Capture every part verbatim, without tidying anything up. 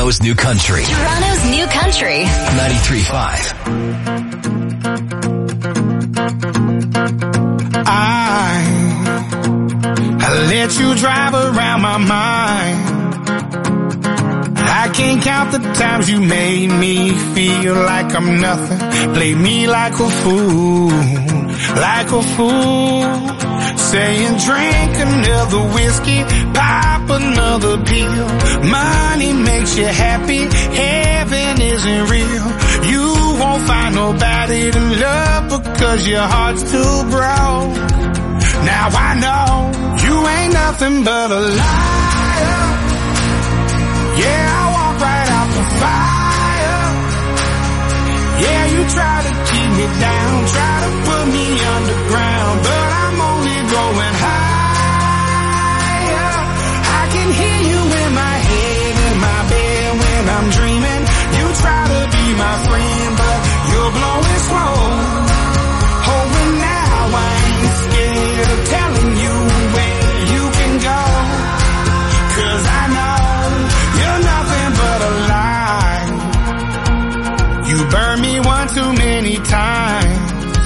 Toronto's New Country. Toronto's New Country. ninety-three point five. I, I let you drive around my mind. I can't count the times you made me feel like I'm nothing. Play me like a fool, like a fool. Saying drink another whiskey, pop another pill. Money makes you happy, heaven isn't real. You won't find nobody to love because your heart's too broke. Now I know you ain't nothing but a liar. Yeah, I walk right out the fire. Yeah, you try to keep me down, try to put me underground, but I'm only going higher. I can hear you in my head, in my bed when I'm dreaming. You try to be my friend, but you're blowing smoke. Oh, and now I ain't scared of telling you where you can go, 'cause I know you're nothing but a lie. You burned me one too many times,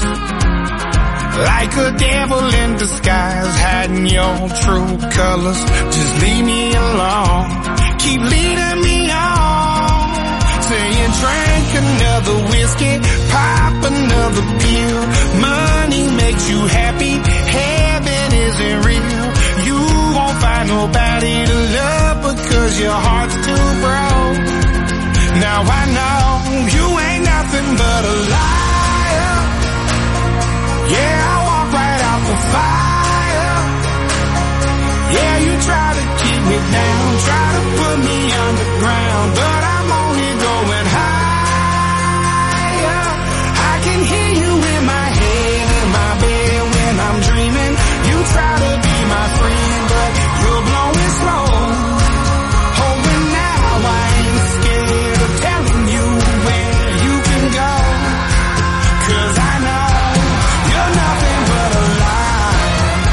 like a devil in disguise, hiding your true colors. Just leave me alone, keep leading me on. Saying drink another whiskey, pop another pill. Money makes you happy, heaven isn't real. You won't find nobody to love because your heart's too broke. Now I know you ain't nothing but a liar. Yeah, I walk right out the fire. Yeah, you try to keep me down, try to put me underground, but I'm only going higher. I can hear you in my head, in my bed when I'm dreaming. You try to be my friend, but you're blowing smoke. Oh, and now I ain't scared of telling you where you can go, 'cause I know you're nothing but a lie.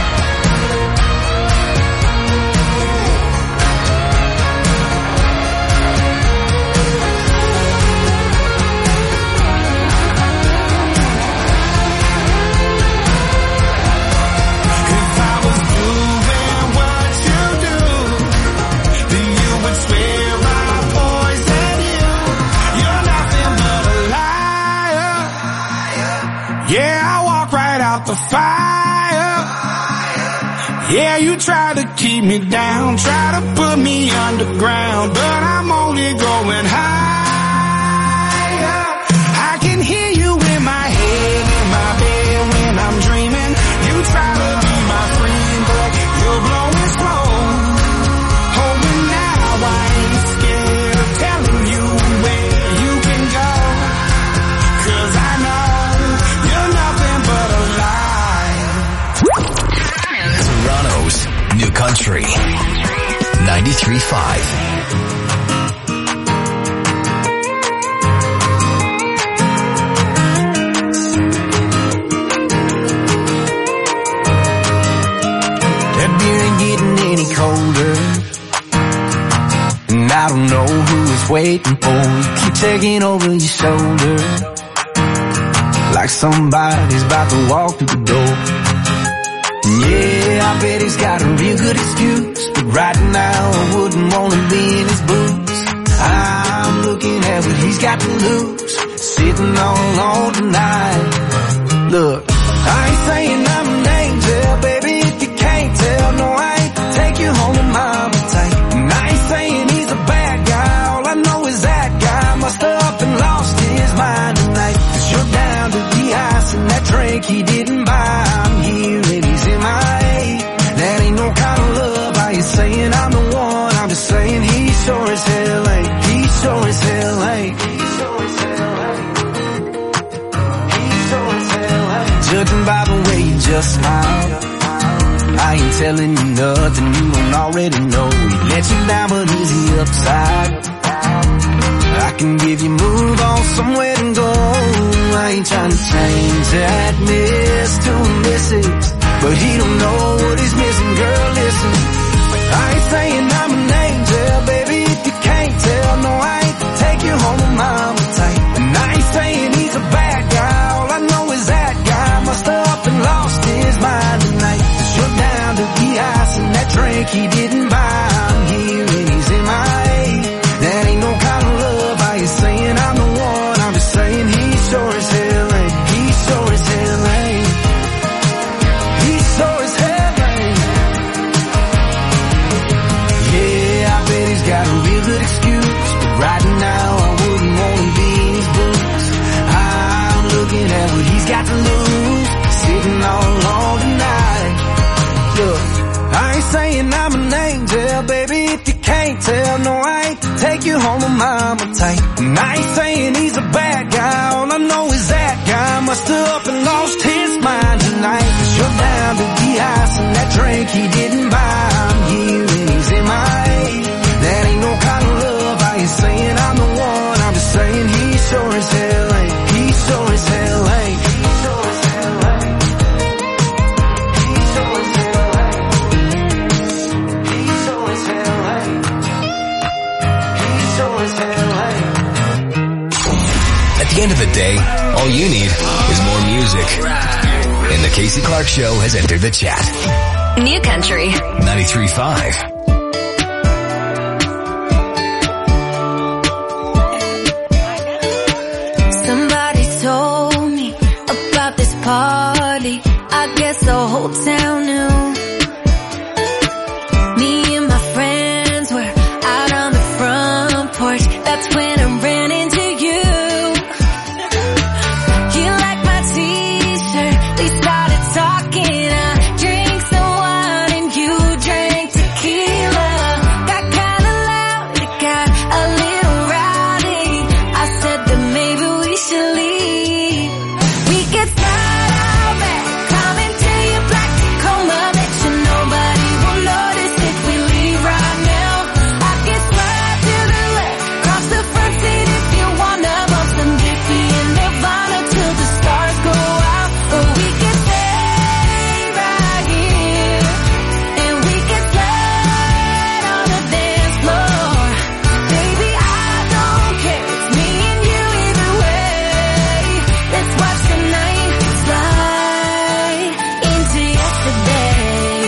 If I was doing what you do, then you would swear I poisoned you. You're nothing but a liar. Yeah, I walk right out the fire. Yeah, you try to keep me down, try to put me underground, but I'm only going higher. I can hear you in my head, in my bed when I'm dreaming. You try to be my friend, but you're blowing smoke. Oh, and now I ain't scared of telling you where you can go, 'cause I know you're nothing but a lie. Toronto's New Country. ninety-three point five. That beer ain't getting any colder, and I don't know who it's waiting for. You keep taking over your shoulder, like somebody's about to walk through the door. Yeah, I bet he's got a real good excuse, but right now I wouldn't want to be in his boots. I'm looking at what he's got to lose, sitting all alone tonight. Look, I ain't saying I'm an angel, baby, if you can't tell. No, I ain't take you home to mama tight. And I ain't saying he's a bad guy, all I know is that guy must have up and lost his mind tonight. 'Cause you're down to the ice and that drink he didn't buy. I'm here and he's in my eight. That ain't no kind of love. Are you saying I'm the one? I'm just saying he sure as hell ain't. He sure as hell ain't. He sure as hell ain't. He sure as hell ain't. Judging by the way you just smile, I ain't telling you nothing you don't already know. He let you down, but is he upside? I can give you move on somewhere to go. I ain't trying to change that miss to a missus, but he don't know what he's missing. Girl, listen, I ain't saying I'm an angel, baby, if you can't tell. No, I drink he didn't buy. I'm here and he's in my A. That ain't no kind of love. I ain't saying I'm the one. I'm just saying he sure as hell ain't. He sure as hell ain't. He sure as hell ain't. Yeah, I bet he's got a real good excuse, but right now I wouldn't want to be in his boots. I'm looking at what he's got to lose, sitting all alone tonight. Look, I ain't saying I'm an angel, baby, if you can't tell. No, I ain't to take you home to mama tight. And I ain't saying he's a bad guy, all I know is that guy must have up and lost his mind tonight. Shut down to the ice and that drink he didn't buy. I'm here and he's in my A. That ain't no kind of love. I ain't saying I'm the one. I'm just saying he sure as hell ain't. He sure as hell ain't. He sure as hell ain't. He sure as hell ain't. He sure as hell ain't. He sure as hell ain't. At the end of the day, all you need is more music. And the Casey Clark Show has entered the chat. New Country ninety-three point five. Somebody told me about this party. I guess the whole town knew. Me and my friends were out on the front porch. That's when I ran into you. You liked my t-shirt. We started talking. I drank some wine and you drank tequila. Got kinda loud, it got a little rowdy. I said that maybe we should leave. We could slide out back, come into your black Tacoma. Bet you nobody will notice if we leave right now. I can slide to the left, cross the front seat if you wanna. Bump some Diffie and Nirvana till the stars go out. Or we could stay right here and we could slide on the dance floor. Baby, I don't care, it's me and you either way. Let's watch the night slide into yesterday.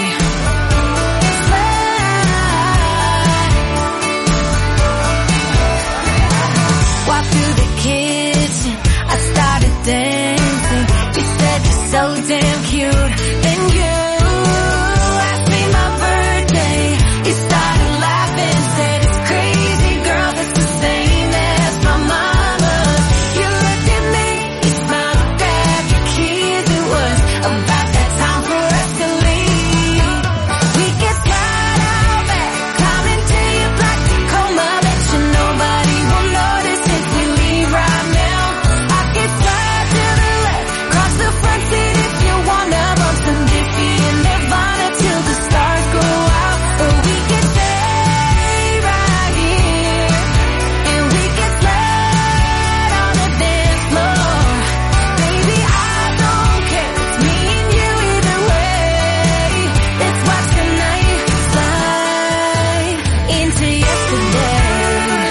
Slide. Walk through the kitchen, I started dancing. You said you're so damn cute. Then you asked me my birthday. You started laughing, said it's crazy, girl, that's the same as my mama's. You looked at me, you smiled, grabbed your keys. It was about that time for us to leave. We could slide out back, climb into your black Tacoma. Bet you nobody will notice if we leave right now. I could slide to the left, cross the front seat if you wanna. Bump some Diffie and Nirvana till the stars go out. Or we could stay right here and we could slide on the dance floor. Baby, I don't care, it's me and you either way. Let's watch the night slide into yesterday.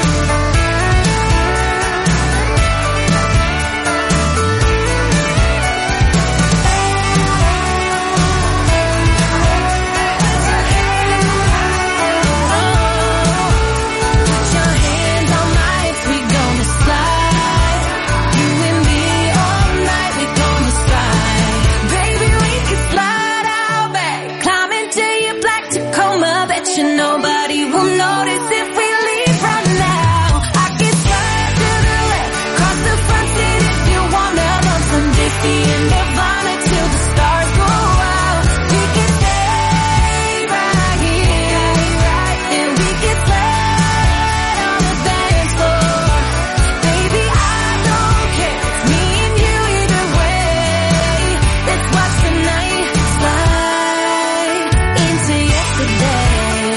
Put your hands on my hips, we gonna slide. You and me all night, we gonna slide. Baby, we can slide out back, climb into your black Tacoma. Bet you nobody will notice if we leave right now. I can slide to the left, cross the front seat if you wanna. Bump some Diffie and Nirvana till the stars go out. We can stay right here and we can slide on the dance floor. Baby, I don't care, it's me and you either way. Let's watch the night slide into yesterday.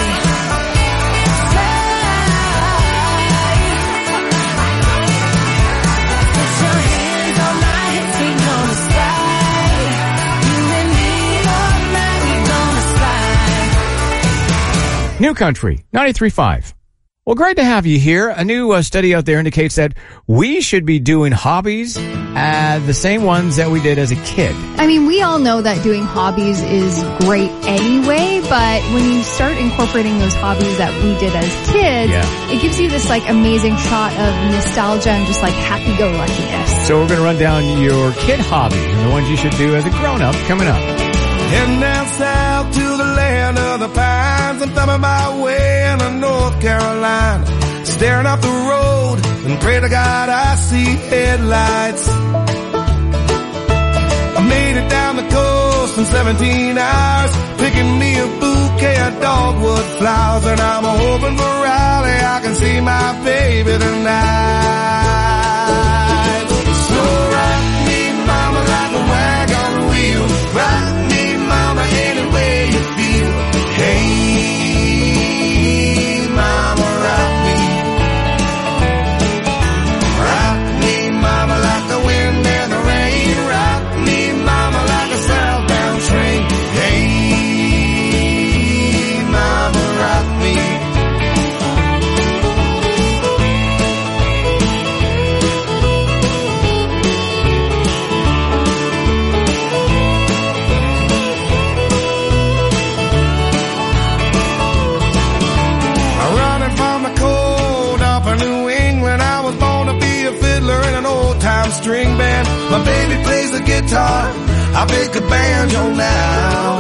Slide. Put your hands on my hips, we gonna slide. You and me all night, we gonna slide. New Country ninety-three point five. Well, great to have you here. A new uh, study out there indicates that we should be doing hobbies, uh, the same ones that we did as a kid. I mean, we all know that doing hobbies is great anyway, but when you start incorporating those hobbies that we did as kids, yeah. it gives you this like amazing shot of nostalgia and just like happy-go-luckiness. So we're going to run down your kid hobbies and the ones you should do as a grown-up coming up. Heading down south to the land of the pines. I'm thumbing my way into North Carolina, staring up the road and pray to God I see headlights. I made it down the coast in seventeen hours, picking me a bouquet of dogwood flowers, and I'm hoping for Raleigh I can see my baby tonight. So rock me, mama, like a wagon wheel. Rock me, mama, any way you feel. Hey, mama, rock me. Rock me, mama, like the wind and the rain. Rock me, mama, like a southbound train. Hey, mama, rock me. String band, my baby plays the guitar, I pick a banjo now.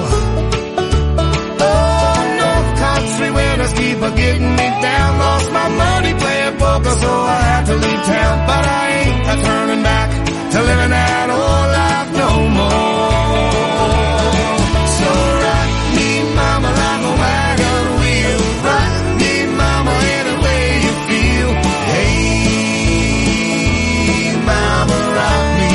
Oh, North Country winners keep a getting me down. Lost my money playing poker, so I had to leave town. But I ain't a turning back to living that old life no more. So rock me, mama, like a wagon wheel. Rock me, mama, any way you feel. Hey, mama, rock me.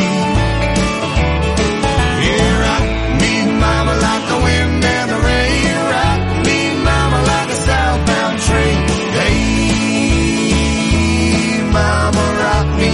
Yeah, rock me, mama, like the wind and the rain. Rock me, mama, like a southbound train. Hey, mama, rock me.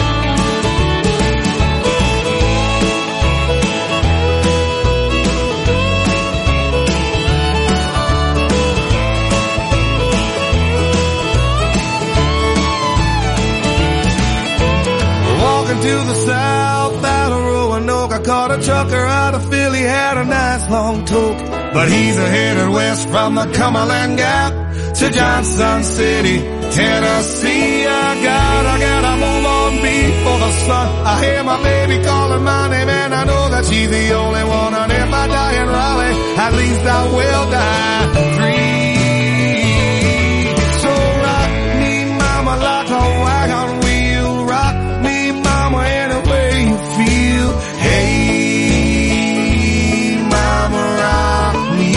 Walking to the south out of Roanoke, I caught a trucker out of Philly, had a nice long toke. But he's a headed west from the Cumberland Gap to Johnson City, Tennessee. I gotta, gotta move on before the sun. I hear my baby calling my name and I know that she's the only one. And if I die in Raleigh, at least I will die free. So rock me, mama, like a wagon wheel. Rock me, mama, any way you feel. Hey, mama, rock me.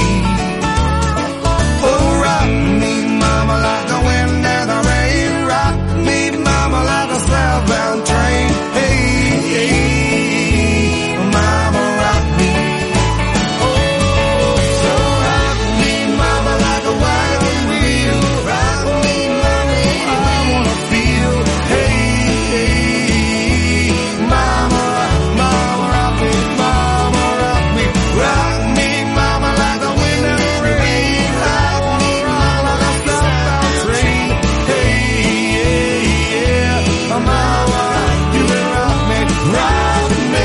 Oh, rock me, mama, like the wind and the rain. Rock me, mama, like a southbound train. Hey, hey, mama, rock me. Oh, so rock me, mama, like a wagon wheel. Rock me, mama, I wanna feel. Hey, hey, mama, mama, rock me, mama, rock me. Rock me, mama, like the wind and the rain. Rock me, mama, like a southbound train. Hey, yeah, yeah, mama, you can rock me, rock me.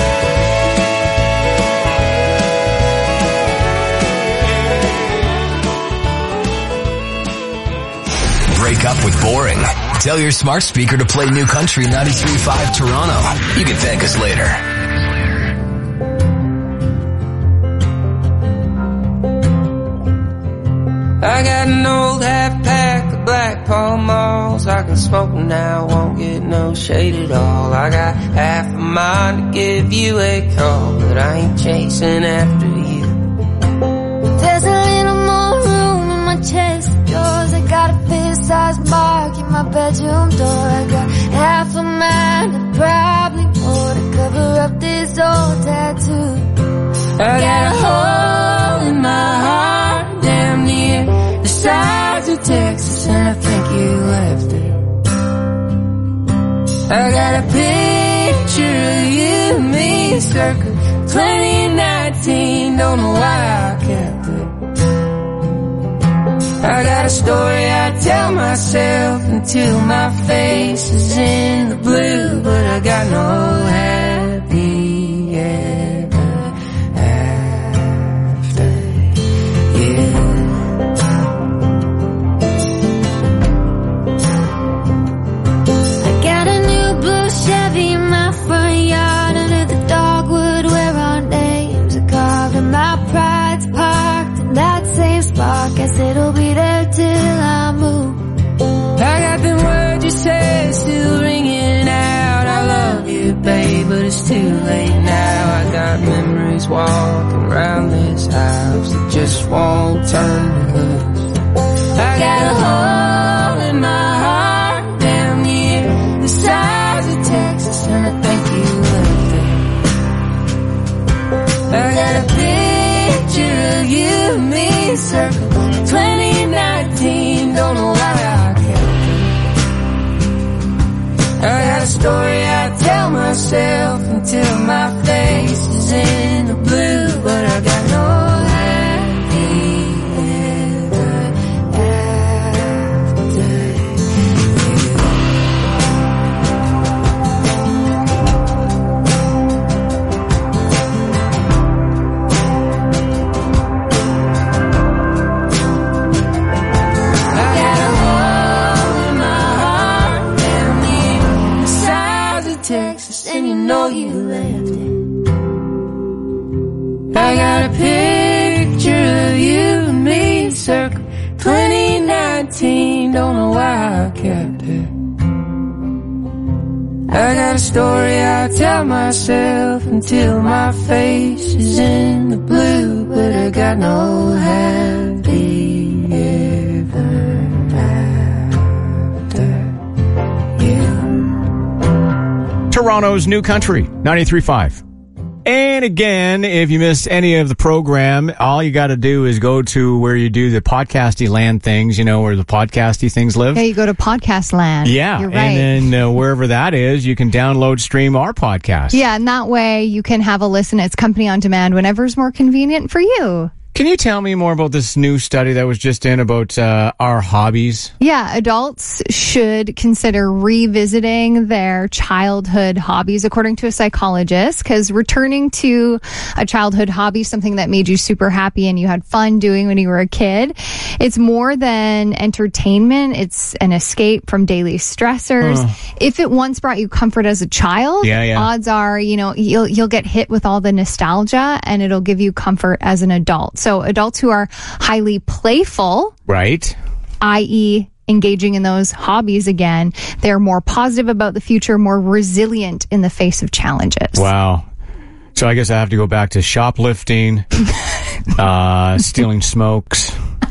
Break up with boring. Tell your smart speaker to play New Country ninety-three point five Toronto. You can thank us later. I got an old half pack of Black Pall Malls. I can smoke them now, won't get no shade at all. I got half a mind to give you a call, but I ain't chasing after you. There's a little more room in my chest of drawers. I got a fist-sized mark in my bedroom door. I got half a mind and probably more to cover up this old tattoo. I got a hole in my heart, damn near the size of Texas, and I think you left it. I got a picture of you and me circa twenty nineteen, don't know why I kept it. I got a story I tell myself until my face is in the blue, but I got no happy ever after you. I got a new blue Chevy in my front yard under the dogwood where our names are carved, and my pride's parked in that same spot. Guess it'll be there till I move. I got them words you said still ringing out. I love you, babe, but it's too late now. I got memories walking around this house that just won't turn to loose. I got a hole in my heart down near the size of Texas, and I think you left it. I got a picture of you and me circling twenty nineteen, don't know why I kept it. I got a story I tell myself until my face is in the blue, but I got no happy ever after you. I got a hole in my heart down near the sides of Texas, and you know you left it. I got a picture of you and me circle twenty nineteen, don't know why I kept it. I got a story I tell myself until my face is in the blue, but I got no happy ever after you. Toronto's New Country, ninety-three point five. And again, if you missed any of the program, all you got to do is go to where you do the podcasty land things, you know, where the podcasty things live. Yeah, you go to Podcast Land. Yeah. You're right. And then uh, wherever that is, you can download, stream our podcast. Yeah, and that way you can have a listen. It's company on demand whenever is more convenient for you. Can you tell me more about this new study that was just in about uh, our hobbies? Yeah, adults should consider revisiting their childhood hobbies, according to a psychologist, because returning to a childhood hobby, something that made you super happy and you had fun doing when you were a kid, it's more than entertainment. It's an escape from daily stressors. Uh. If it once brought you comfort as a child, yeah, yeah. odds are, you know, you'll you'll get hit with all the nostalgia and it'll give you comfort as an adult. So adults who are highly playful, right, that is engaging in those hobbies again, they're more positive about the future, more resilient in the face of challenges. Wow. So I guess I have to go back to shoplifting, uh, stealing smokes,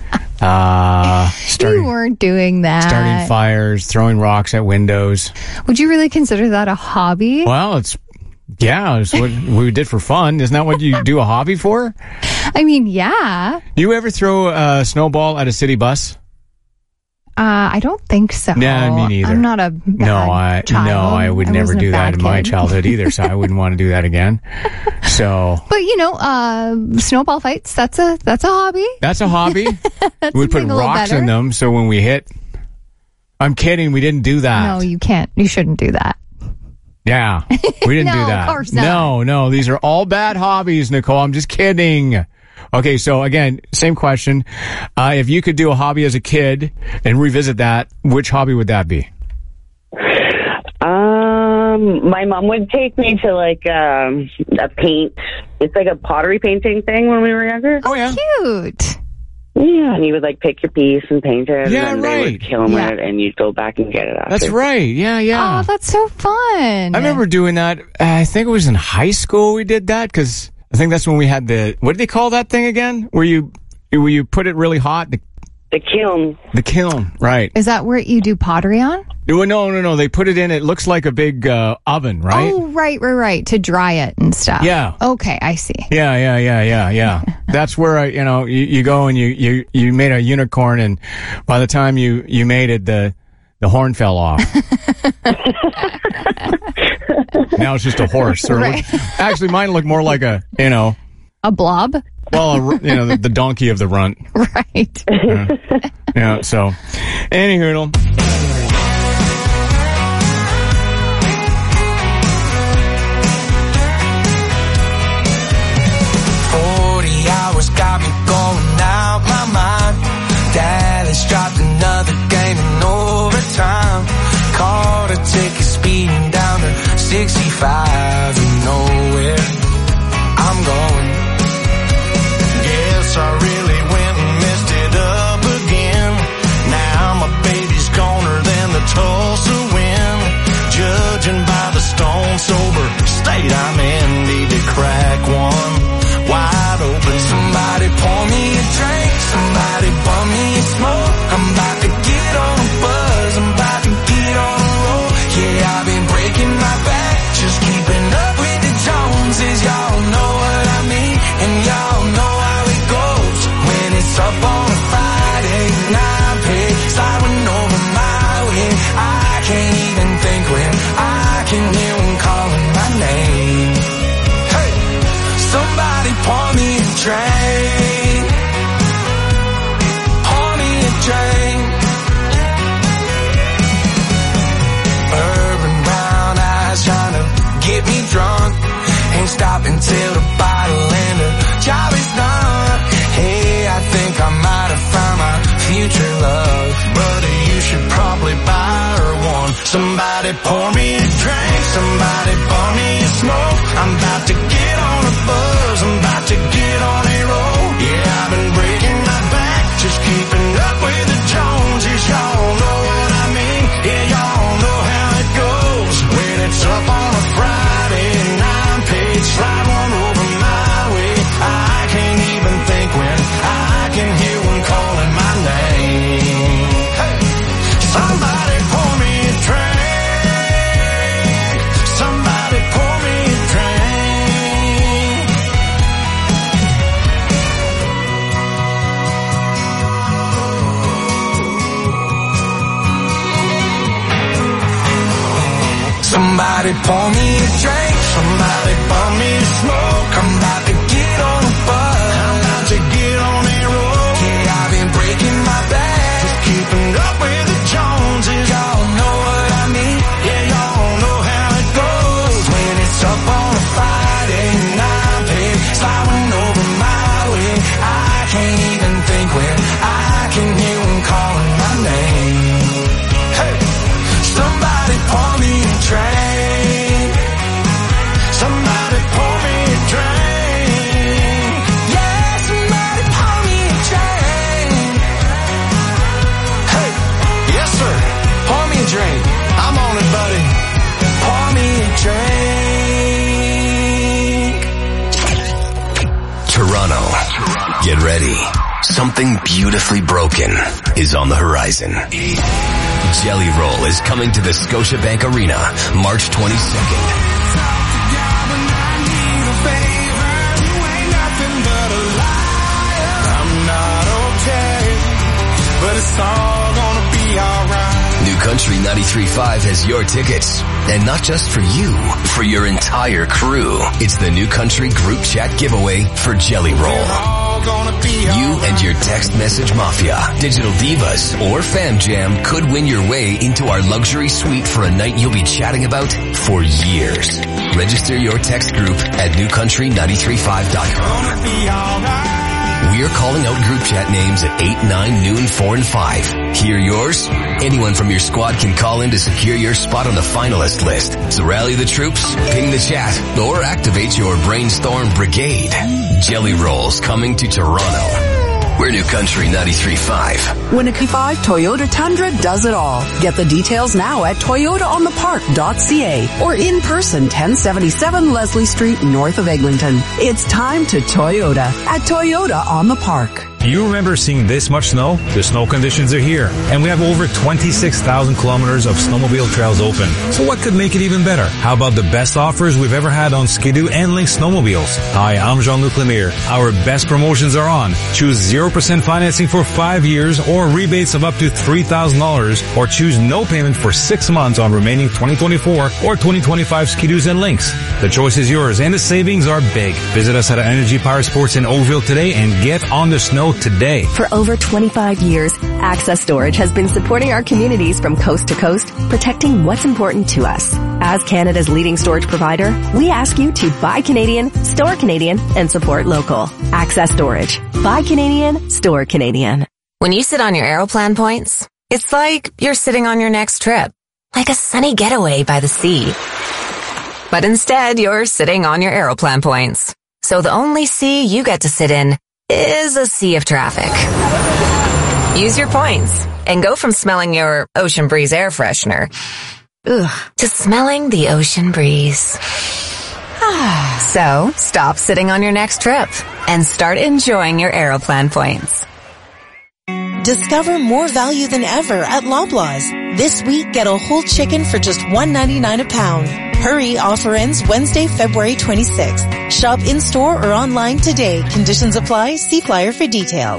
uh, starting, you weren't doing that. Starting fires, throwing rocks at windows. Would you really consider that a hobby? Well, it's Yeah, it's what we did for fun. Isn't that what you do a hobby for? I mean, yeah. Do you ever throw a snowball at a city bus? Uh, I don't think so. No, me neither. I'm not a bad no, I child. no, I would I never do that in kid. my childhood either. So I wouldn't want to do that again. So, but you know, uh, snowball fights. That's a that's a hobby. That's a hobby. That's We'd put rocks in them, so when we hit. I'm kidding. We didn't do that. No, you can't. You shouldn't do that. Yeah, we didn't no, do that. Of course not. No, no, these are all bad hobbies, Nicole. I'm just kidding. Okay, so again, same question. Uh, if you could do a hobby as a kid and revisit that, which hobby would that be? Um, my mom would take me to like um, a paint. It's like a pottery painting thing when we were younger. Oh, yeah, cute. Yeah, and you would like pick your piece and paint it, yeah, and then right. they would kill them yeah. with it, and you'd go back and get it after. That's right. Yeah, yeah. Oh, that's so fun. I remember doing that. I think it was in high school we did that because I think that's when we had the, what did they call that thing again? Where you, where you put it really hot? The, the kiln. The kiln, right. Is that where you do pottery on? No, no, no, no. They put it in, it looks like a big uh, oven, right? Oh, right, right, right. To dry it and stuff. Yeah. Okay, I see. Yeah, yeah, yeah, yeah, yeah. That's where, I, you know, you, you go and you, you, you made a unicorn, and by the time you, you made it, the, the horn fell off. Now it's just a horse. Or right. look, actually, mine looked more like a, you know. A blob? Well, a, you know, the, the donkey of the runt. Right. Yeah. Yeah, so, anywho. forty hours got me going out my mind. Dallas dropped another game in overtime. Caught a ticket speeding down to sixty-five and nowhere I'm going. Guess I really went and messed it up again. Now my baby's goner than the Tulsa wind. Judging by the stone sober state I'm in, need to crack one wide open. Somebody pour me a drink, somebody bum me a smoke. I'm about to get on a buzz, I'm about to get on a roll. Yeah, I've been breaking my back, just keeping up with the Joneses. Y'all know what I mean, and y'all know how it goes. When it's up on a Friday night, pay sliding over my way. I can't even think when I can hear them calling my name. Hey, somebody pour me a drink, pour me a drink. Urban brown eyes trying to get me drunk. Ain't stopping till the bottle and the job is done. Hey, I think I might have found my future love, but you should probably buy her one. Somebody pour me a drink, somebody pour me a smoke. I'm about to get on a buzz, I'm about to get on a roll. Yeah, I've been breaking my back, just keeping up with the Joneses. Y'all know what I mean, yeah, y'all know how it goes. When it's up on a Friday and I'm paid, slide one over my way. I can't even think when I can hear one calling my name. Hey, somebody pour me a drink, somebody pour me a drink. Somebody pour me a drink, somebody pour me a smoke. I'm about to get on a buzz, I'm about to get on a roll. Yeah, I've been breaking my back, just keeping up with the Joneses. Y'all know what I mean, yeah, y'all know how it goes. When it's up on a Friday night, babe, sliding over my way. I can't even think when I can hear them calling my name. Hey, somebody pour me a drink, somebody pour me a drink. Yeah, somebody pour me a drink. Hey, yes sir, pour me a drink. I'm on it, buddy. Pour me a drink. Toronto, get ready. Something beautifully broken is on the horizon. Jelly Roll is coming to the Scotiabank Arena March twenty-second. New Country ninety-three point five has your tickets. And not just for you, for your entire crew. It's the New Country Group Chat giveaway for Jelly Roll. You and your text message mafia, digital divas, or fam jam could win your way into our luxury suite for a night you'll be chatting about for years. Register your text group at new country nine three five dot com. We're calling out group chat names at eight, nine, noon, four, and five. Hear yours? Anyone from your squad can call in to secure your spot on the finalist list. So rally the troops, ping the chat, or activate your brainstorm brigade. Jelly Rolls coming to Toronto. We're New Country ninety-three point five. Winnipeg five Toyota Tundra does it all. Get the details now at toyota on the park dot c a or in person ten seventy-seven Leslie Street north of Eglinton. It's time to Toyota at Toyota on the Park. Do you remember seeing this much snow? The snow conditions are here, and we have over twenty-six thousand kilometers of snowmobile trails open. So what could make it even better? How about the best offers we've ever had on Ski-Doo and Lynx snowmobiles? Hi, I'm Jean-Luc Lemire. Our best promotions are on. Choose zero percent financing for five years or rebates of up to three thousand dollars, or choose no payment for six months on remaining twenty twenty-four or twenty twenty-five Ski-Doos and Lynx. The choice is yours, and the savings are big. Visit us at Energy Power Sports in Oakville today and get on the snow today. For over twenty-five years, Access Storage has been supporting our communities from coast to coast, protecting what's important to us. As Canada's leading storage provider, we ask you to buy Canadian, store Canadian, and support local. Access Storage. Buy Canadian, store Canadian. When you sit on your Aeroplan points, it's like you're sitting on your next trip, like a sunny getaway by the sea. But instead, you're sitting on your Aeroplan points. So the only sea you get to sit in is a sea of traffic. Use your points and go from smelling your Ocean Breeze air freshener ugh, to smelling the ocean breeze. So stop sitting on your next trip and start enjoying your Aeroplan points. Discover more value than ever at Loblaws. This week, get a whole chicken for just one ninety-nine a pound. Hurry, offer ends Wednesday, February twenty-sixth. Shop in-store or online today. Conditions apply. See flyer for details.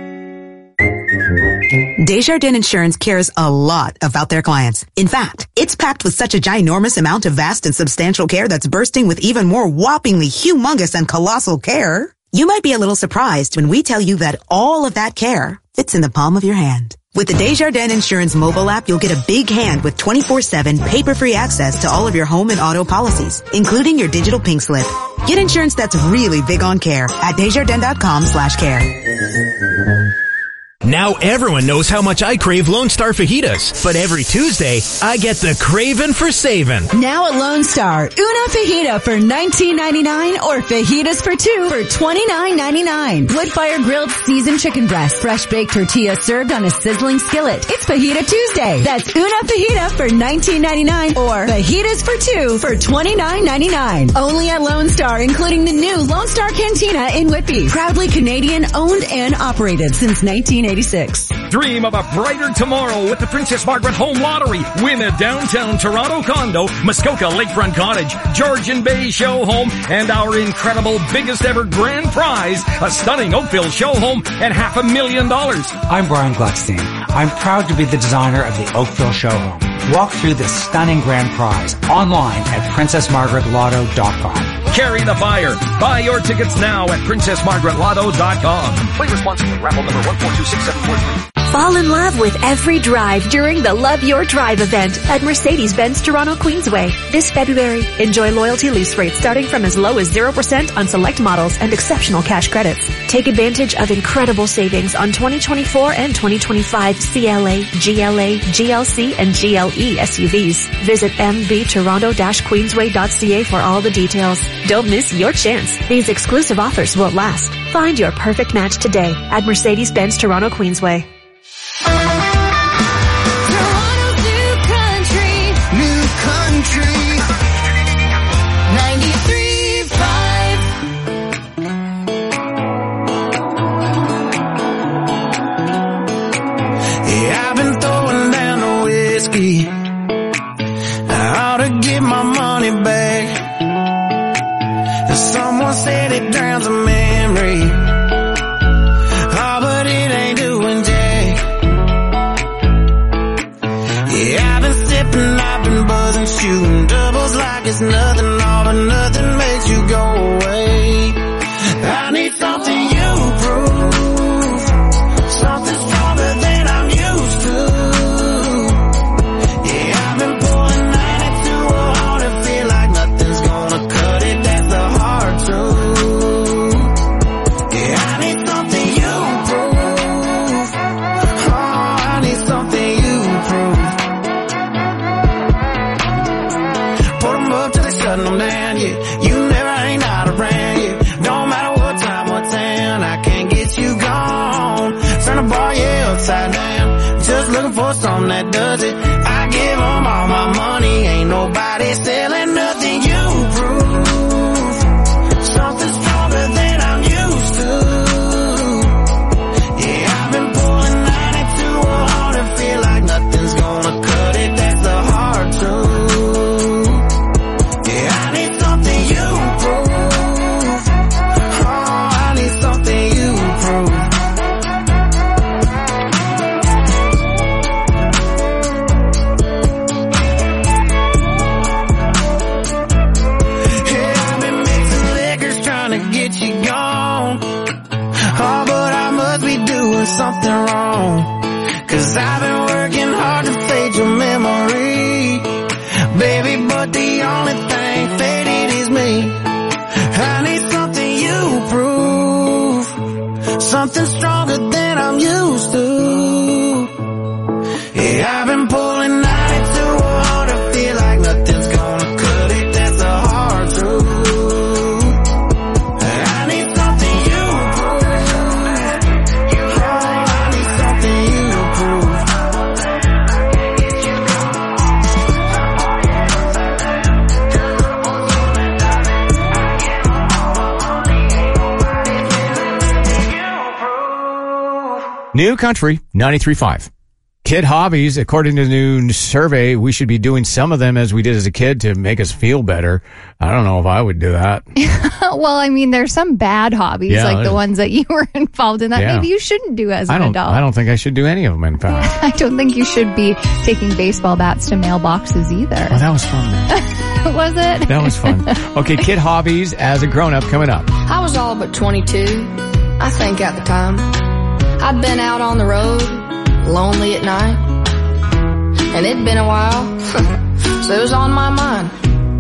Desjardins Insurance cares a lot about their clients. In fact, it's packed with such a ginormous amount of vast and substantial care that's bursting with even more whoppingly humongous and colossal care. You might be a little surprised when we tell you that all of that care fits in the palm of your hand. With the Desjardins Insurance mobile app, you'll get a big hand with twenty-four seven paper-free access to all of your home and auto policies, including your digital pink slip. Get insurance that's really big on care at Desjardins.com slash care. Now everyone knows how much I crave Lone Star fajitas, but every Tuesday, I get the craving for saving. Now at Lone Star, una fajita for nineteen ninety-nine or fajitas for two for twenty-nine ninety-nine. Wood-fire grilled seasoned chicken breast, fresh baked tortilla served on a sizzling skillet. It's Fajita Tuesday. That's una fajita for nineteen ninety-nine or fajitas for two for twenty-nine ninety-nine. Only at Lone Star, including the new Lone Star Cantina in Whitby. Proudly Canadian owned and operated since nineteen eighty-six. Dream of a brighter tomorrow with the Princess Margaret Home Lottery. Win a downtown Toronto condo, Muskoka Lakefront Cottage, Georgian Bay show home, and our incredible biggest ever grand prize, a stunning Oakville show home and half a million dollars. I'm Brian Gluckstein. I'm proud to be the designer of the Oakville show home. Walk through this stunning grand prize online at princess margaret lotto dot com. Carry the fire. Buy your tickets now at princess margaret lotto dot com. Play responsibly. Raffle number one four two six seven four three. Fall in love with every drive during the Love Your Drive event at Mercedes-Benz Toronto Queensway. This February, enjoy loyalty lease rates starting from as low as zero percent on select models and exceptional cash credits. Take advantage of incredible savings on twenty twenty-four and twenty twenty-five C L A, G L A, G L C, and G L E S U Vs. Visit m b toronto dash queensway dot c a for all the details. Don't miss your chance. These exclusive offers won't last. Find your perfect match today at Mercedes-Benz Toronto Queensway. I ought to get my money back. Someone said it drowns a memory. Oh, but it ain't doing jack. Yeah, I've been sipping, I've been buzzing, shooting doubles like it's nothing. All but nothing makes you go away. I need something you prove, something stronger than I'm used to. For something that does it, I give them all my money. Ain't nobody selling nothing. You prove something stronger than I'm used to. gone. Oh, but I must be doing something wrong. Cause I've been working hard to fade your memory. Baby, but the only thing faded is me. I need something you prove. Something stronger than I'm used to. Yeah, I've been pulling ninety to one hundred. Feel like nothing's gonna cut it. That's a hard truth. I need something you prove. I need something you prove. New Country ninety-three point five. Kid hobbies, according to the new survey, we should be doing some of them as we did as a kid to make us feel better. I don't know if I would do that. Well, I mean, there's some bad hobbies, Yeah, like the there's- ones that you were involved in that Yeah. maybe you shouldn't do as I an don't. adult. I don't think I should do any of them. In fact, I don't think you should be taking baseball bats to mailboxes either. oh, that was fun. Was it? That was fun. Okay, kid hobbies as a grown-up coming up. I was all but twenty-two, I think at the time. I'd been out on the road, lonely at night. And it'd been a while, so it was on my mind.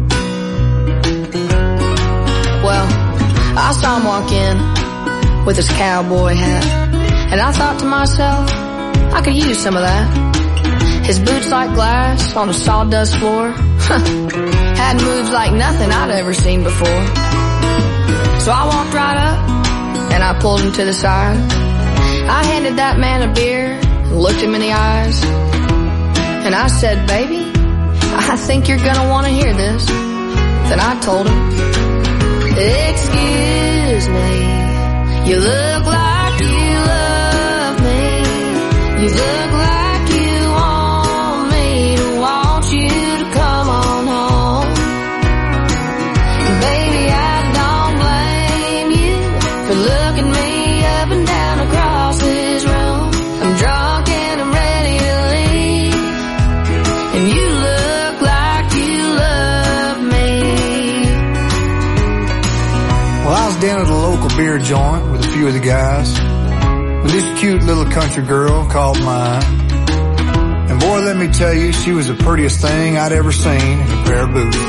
Well, I saw him walk in with his cowboy hat. And I thought to myself, I could use some of that. His boots like glass on a sawdust floor. Had moves like nothing I'd ever seen before. So I walked right up and I pulled him to the side. I handed that man a beer and looked him in the eyes. And I said, baby, I think you're gonna want to hear this. Then I told him, excuse me, you look like you love me. You look like you want me to want you to come on home. And baby, I don't blame you for looking me up and down across this room. I'm drunk and I'm ready to leave. And you look like you love me. Well, I was down at a local beer joint with a few of the guys, with this cute little country girl called mine. And boy, let me tell you, she was the prettiest thing I'd ever seen in a pair of boots.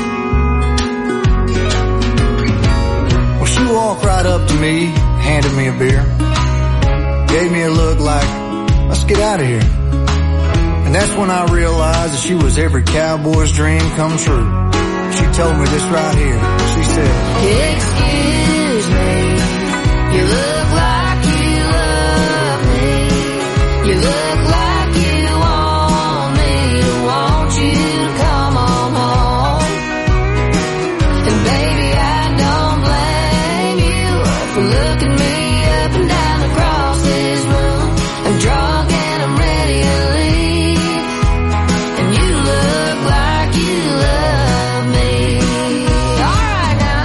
Well, she walked right up to me, handed me a beer, gave me a look like, let's get out of here. And that's when I realized that she was every cowboy's dream come true. She told me this right here. She said, excuse me, you look like you love me. You look like you want me to want you to come on home. And baby, I don't blame you for looking me up and down across this room. I'm drunk and I'm ready to leave. And you look like you love me. All right now.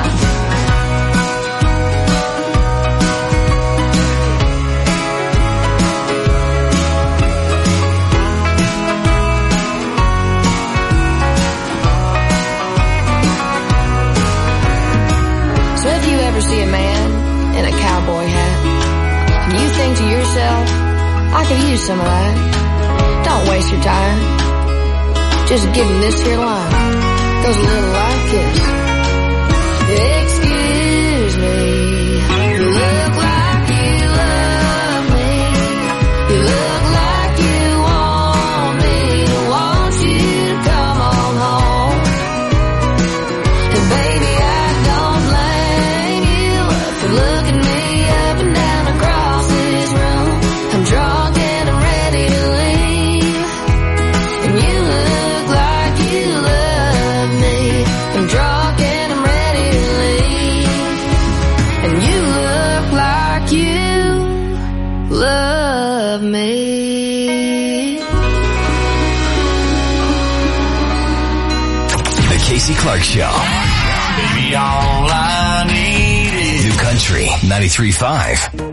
So if you ever see a man in a cowboy hat, and you think to yourself, I could use some of that, don't waste your time. Just give him this here line. Goes a little like this. Excuse me, you look like you love me. You look like you want me to want you to come on home. And baby, I don't blame you for looking me up and down across this room. I'm drunk and I'm ready to leave. And you look like you love me. I'm drunk and I'm ready to leave. And you look like you love me. The Casey Clark Show. Baby, all I need is New Country ninety-three point five.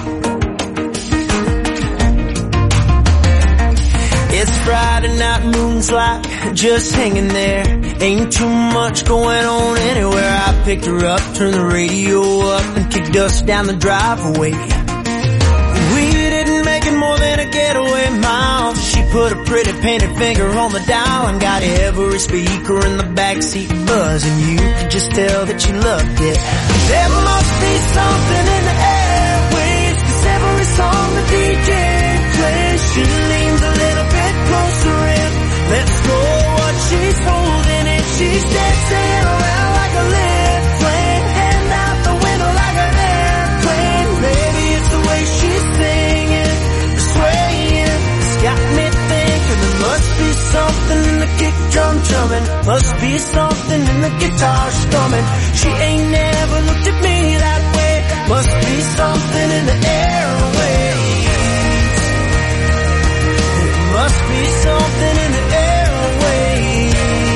It's Friday night, moon seems like just hanging there. Ain't too much going on anywhere. I picked her up, turned the radio up, and kicked us down the driveway. We didn't make it more than a getaway mile. She put a pretty painted finger on the dial and got every speaker in the backseat buzzing. You could just tell that she loved it. There must be something in the airwaves, 'cause every song the D J plays, she leans a little bit closer in. Let's go what she's holding and she's dancing around like a lit flame, hand out the window like an airplane. Maybe it's the way she's singing, swaying. It's got me thinking there must be something in the kick drum drumming, must be something in the guitar strumming. She ain't never looked at me that way. Must be something in the airwaves. Must be something in the airwaves.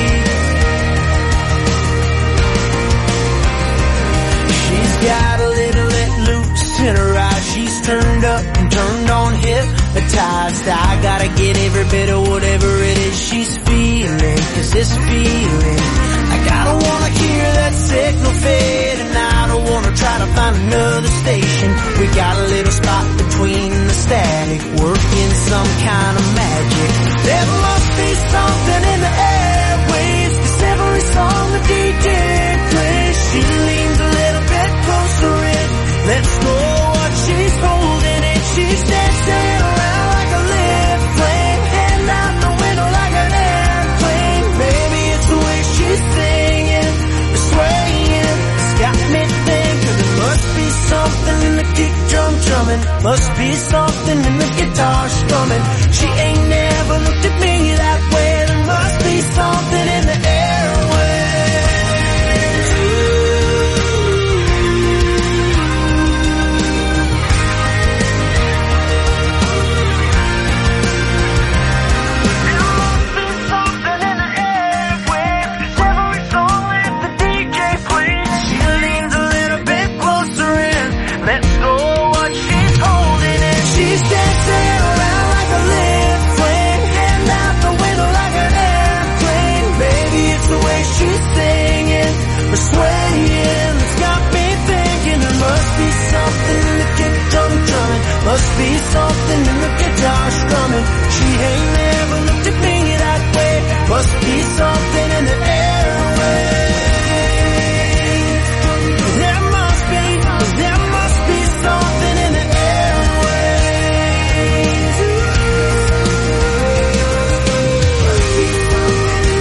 She's got a little let loose in her eyes. She's turned up and turned on, hypnotized. I gotta get every bit of whatever it is she's feeling, 'cause this feeling, I gotta wanna hear that signal fade, and I don't wanna try to find another station. We got a little spot between the static, working some kind of magic. There must be something in the airwaves, 'cause every song the D J plays, she leans a little bit closer in. Let's go what she's holding and she's dancing around like a lit flame, hand out the window like an airplane. Maybe it's the way she's singing, swaying. It's got me thinking there must be something in the kick drum drumming, must be something in the guitar strumming. She ain't never looked at me that way. There must be something in the airwaves. There must be something in the airwaves, 'cause every song that the D J plays, she leans a little bit closer in. Let's go what she's holding and she's dancing around like a lit flame, hand out the window like an airplane. Maybe it's the way she's singing or swaying. It's got me thinking there must be something in the kick drum drumming, must be something in the guitar strumming. She ain't never looked at me that way. Must be something in the airwaves. There must be, there must be something in the airwaves. Must be something in the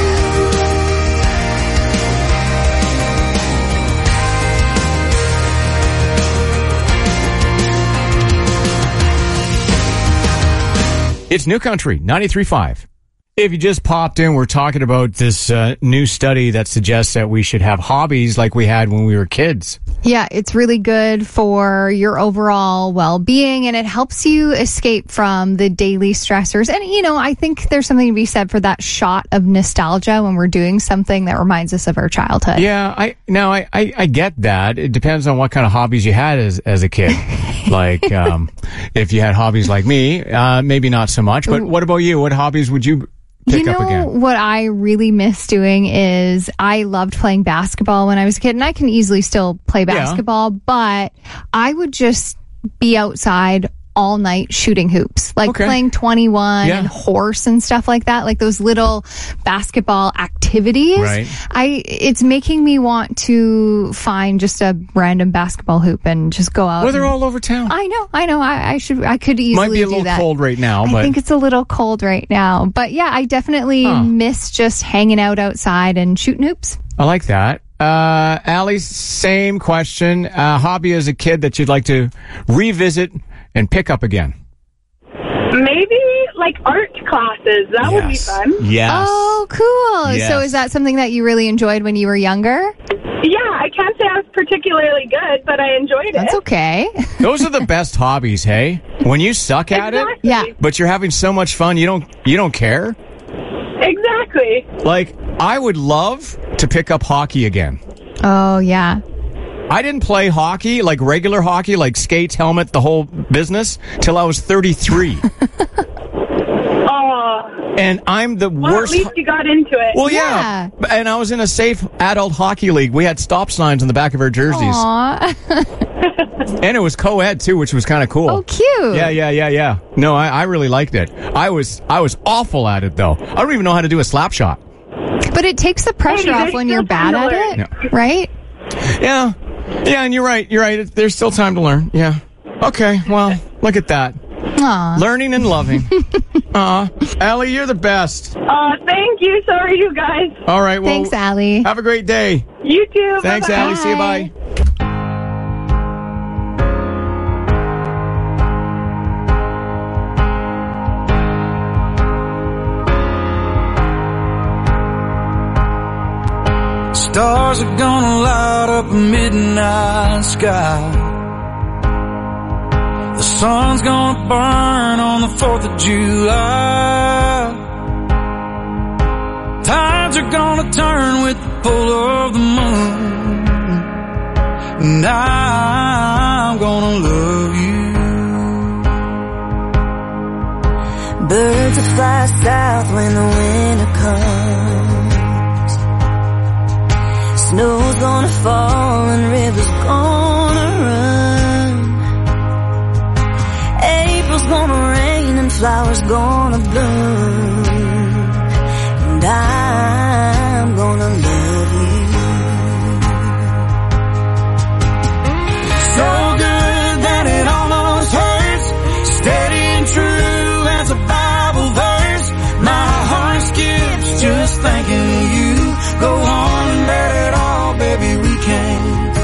It's New Country ninety-three point five. If you just popped in, we're talking about this uh, new study that suggests that we should have hobbies like we had when we were kids. Yeah, it's really good for your overall well-being, and it helps you escape from the daily stressors. And, you know, I think there's something to be said for that shot of nostalgia when we're doing something that reminds us of our childhood. Yeah, I now I, I, I get that. It depends on what kind of hobbies you had as, as a kid. Like, um, if you had hobbies like me, uh, maybe not so much. But what about you? What hobbies would you pick you know, up again? What I really miss doing is I loved playing basketball when I was a kid, and I can easily still play basketball, yeah. but I would just be outside all night shooting hoops, like okay. playing twenty-one yeah. and horse and stuff like that, like those little basketball activities. Right. I it's making me want to find just a random basketball hoop and just go out. Well, they're and, all over town. I know, I know. I, I should, I could easily Might be a do little that. cold right now, but I think it's a little cold right now. But yeah, I definitely huh. miss just hanging out outside and shooting hoops. I like that. Uh, Allie, same question. Uh, hobby as a kid that you'd like to revisit and pick up again? Maybe like art classes. That yes. would be fun. Yes. Oh, cool. Yes. So is that something that you really enjoyed when you were younger? Yeah, I can't say I was particularly good, but I enjoyed it. That's okay. Those are the best hobbies, hey? When you suck at exactly. it, yeah. but you're having so much fun, you don't you don't care? Exactly. Like, I would love to pick up hockey again. Oh, yeah. I didn't play hockey, like regular hockey, like skates, helmet, the whole business, till I was thirty-three. Oh, And I'm the Well, worst. at least you got into it. Well, yeah. And I was in a safe adult hockey league. We had stop signs on the back of our jerseys. Aww. And it was co-ed too, which was kind of cool. Oh, cute. Yeah, yeah, yeah, yeah. No, I, I really liked it. I was I was awful at it though. I don't even know how to do a slap shot. But it takes the pressure Hey, off when you're there's bad still at time it, to right? Yeah. Yeah, and you're right. You're right. There's still time to learn. Yeah. Okay, well, look at that. Aw. Learning and loving. Aw. Allie, you're the best. Uh, thank you. So are you guys. All right, well. Thanks, Allie. Have a great day. You too. Thanks, Bye-bye. Allie. See you, bye. Stars are gonna light up a midnight sky. The sun's gonna burn on the fourth of July. Tides are gonna turn with the pull of the moon. And I'm gonna love you. Birds will fly south when the winter comes. Snow's gonna fall and rivers gonna run. April's gonna rain and flowers gonna bloom. And I'm gonna love you. So good that it almost hurts. Steady and true as a Bible verse. My heart skips just thinking of you. Go on and let it all, baby, we can't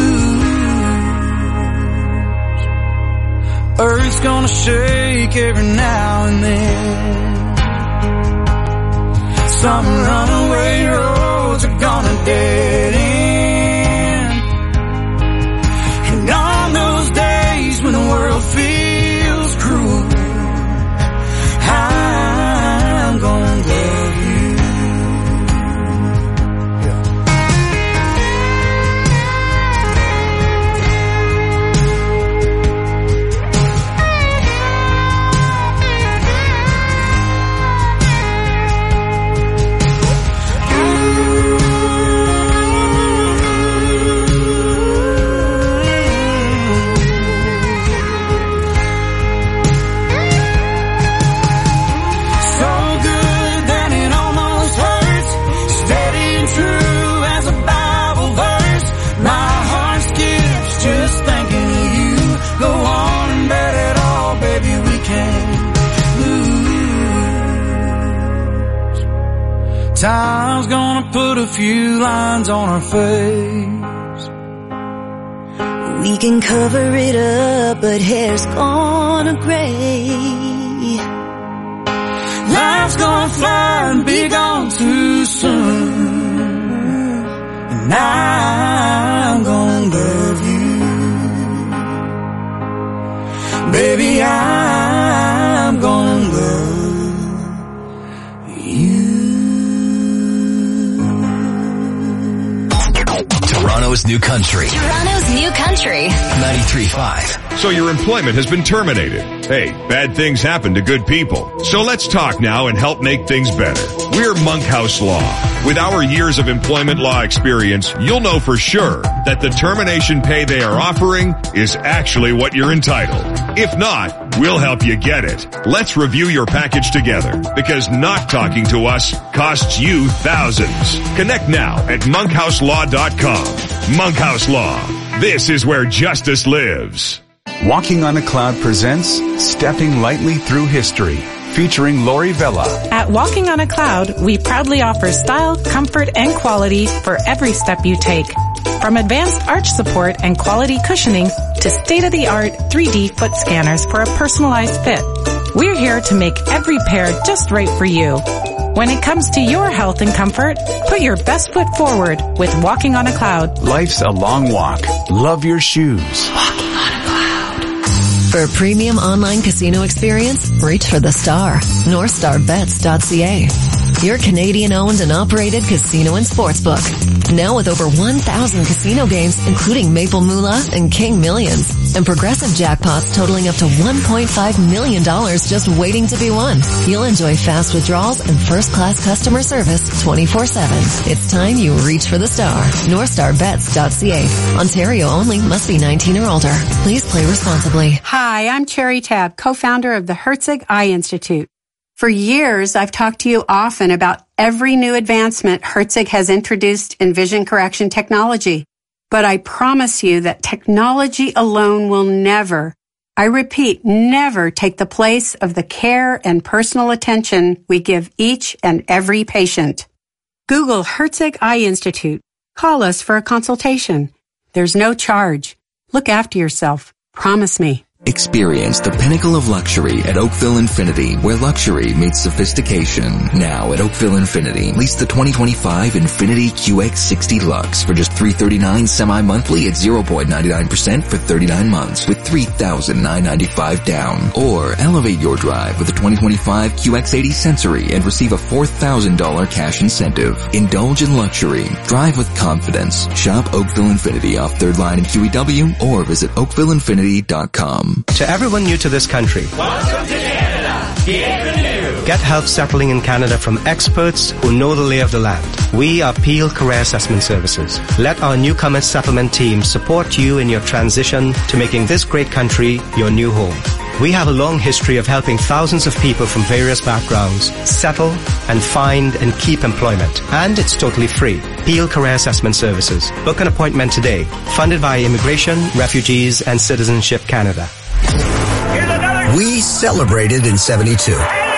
lose. Earth's gonna shake every now and then. Some runaway roads are gonna dead end. And on those days when the world feels cruel, I'm gonna love you. Time's gonna put a few lines on our face. We can cover it up, but hair's gonna gray. Life's gonna fly and be gone too soon. And I'm gonna love you. Baby, I'm gonna love Toronto's New Country. Toronto's New Country. ninety-three point five. So your employment has been terminated. Hey, bad things happen to good people. So let's talk now and help make things better. We're Monkhouse Law. With our years of employment law experience, you'll know for sure that the termination pay they are offering is actually what you're entitled. If not, we'll help you get it. Let's review your package together, because not talking to us costs you thousands. Connect now at monkhouse law dot com. Monkhouse Law. This is where justice lives. Walking on a Cloud presents Stepping Lightly Through History, featuring Lori Vella. At Walking on a Cloud, we proudly offer style, comfort, and quality for every step you take. From advanced arch support and quality cushioning to state-of-the-art three D foot scanners for a personalized fit, we're here to make every pair just right for you. When it comes to your health and comfort, put your best foot forward with Walking on a Cloud. Life's a long walk. Love your shoes. For a premium online casino experience, reach for the star. north star bets dot c a. your Canadian-owned and operated casino and sportsbook. Now with over one thousand casino games, including Maple Moolah and King Millions, and progressive jackpots totaling up to one point five million dollars just waiting to be won. You'll enjoy fast withdrawals and first-class customer service twenty-four seven. It's time you reach for the star. north star bets dot c a. Ontario only. Must be nineteen or older. Please play responsibly. Hi, I'm Cherry Tabb, co-founder of the Herzig Eye Institute. For years, I've talked to you often about every new advancement Herzig has introduced in vision correction technology. But I promise you that technology alone will never, I repeat, never take the place of the care and personal attention we give each and every patient. Google Herzig Eye Institute. Call us for a consultation. There's no charge. Look after yourself. Promise me. Experience the pinnacle of luxury at Oakville Infinity, where luxury meets sophistication. Now at Oakville Infinity, lease the twenty twenty-five Infinity Q X sixty Lux for just three hundred thirty-nine dollars semi-monthly at zero point nine nine percent for thirty-nine months with three thousand nine hundred ninety-five dollars down. Or elevate your drive with the twenty twenty-five Q X eighty Sensory and receive a four thousand dollars cash incentive. Indulge in luxury. Drive with confidence. Shop Oakville Infinity off third Line in Q E W or visit oakville infinity dot com. To everyone new to this country, welcome to Canada. Bienvenue. Get help settling in Canada from experts who know the lay of the land. We are Peel Career Assessment Services. Let our newcomer settlement team support you in your transition to making this great country your new home. We have a long history of helping thousands of people from various backgrounds settle and find and keep employment. And it's totally free. Peel Career Assessment Services. Book an appointment today. Funded by Immigration, Refugees and Citizenship Canada. We celebrated in seventy-two.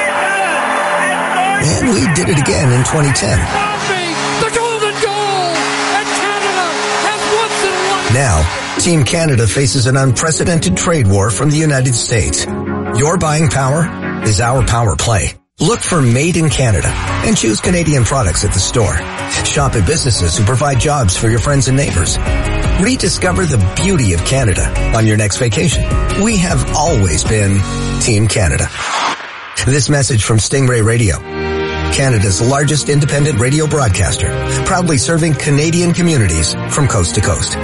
And we did it again in twenty ten. The golden goal! And Canada has once and won. Now, Team Canada faces an unprecedented trade war from the United States. Your buying power is our power play. Look for Made in Canada and choose Canadian products at the store. Shop at businesses who provide jobs for your friends and neighbors. Rediscover the beauty of Canada on your next vacation. We have always been Team Canada. This message from Stingray Radio, Canada's largest independent radio broadcaster, proudly serving Canadian communities from coast to coast.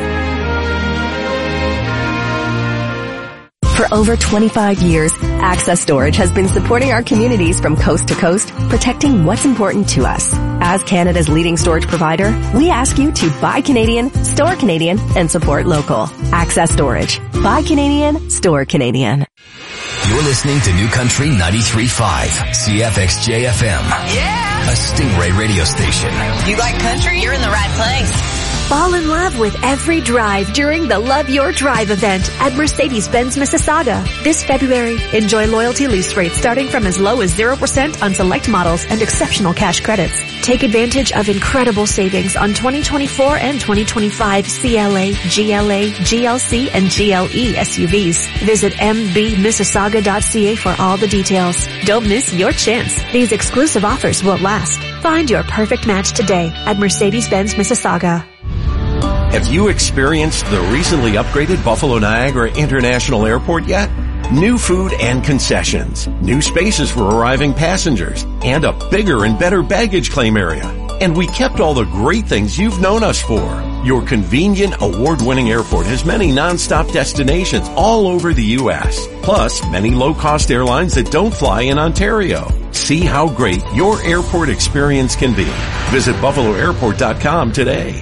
For over twenty-five years, Access Storage has been supporting our communities from coast to coast, protecting what's important to us. As Canada's leading storage provider, we ask you to buy Canadian, store Canadian, and support local. Access Storage. Buy Canadian, store Canadian. You're listening to New Country ninety-three point five, C F X J F M. Yeah! A Stingray radio station. You like country? You're in the right place. Fall in love with every drive during the Love Your Drive event at Mercedes-Benz Mississauga. This February, enjoy loyalty lease rates starting from as low as zero percent on select models and exceptional cash credits. Take advantage of incredible savings on twenty twenty-four and twenty twenty-five C L A, G L A, G L C, and G L E S U Vs. Visit m b mississauga dot c a for all the details. Don't miss your chance. These exclusive offers won't last. Find your perfect match today at Mercedes-Benz Mississauga. Have you experienced the recently upgraded Buffalo Niagara International Airport yet? New food and concessions, new spaces for arriving passengers, and a bigger and better baggage claim area. And we kept all the great things you've known us for. Your convenient, award-winning airport has many non-stop destinations all over the U S, plus many low-cost airlines that don't fly in Ontario. See how great your airport experience can be. Visit buffalo airport dot com today.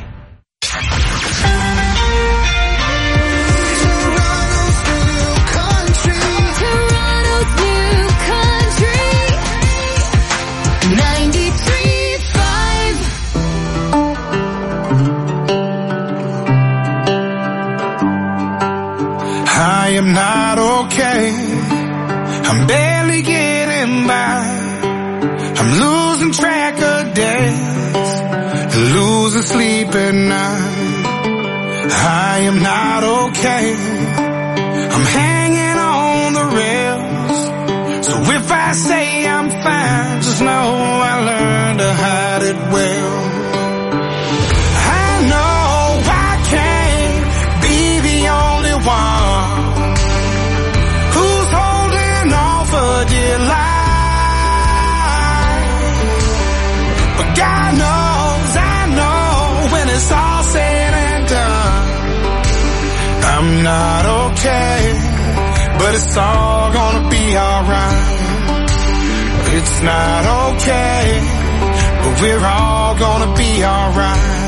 I am not okay. I'm barely getting by. I'm losing track of days, losing sleep at night. I am not okay. I'm hanging on the rails. So if I say I'm fine, just know I learned to hide it well. I know I can't be the only one who's holding on for dear life. it's all gonna be alright. It's not okay, but we're all gonna be alright.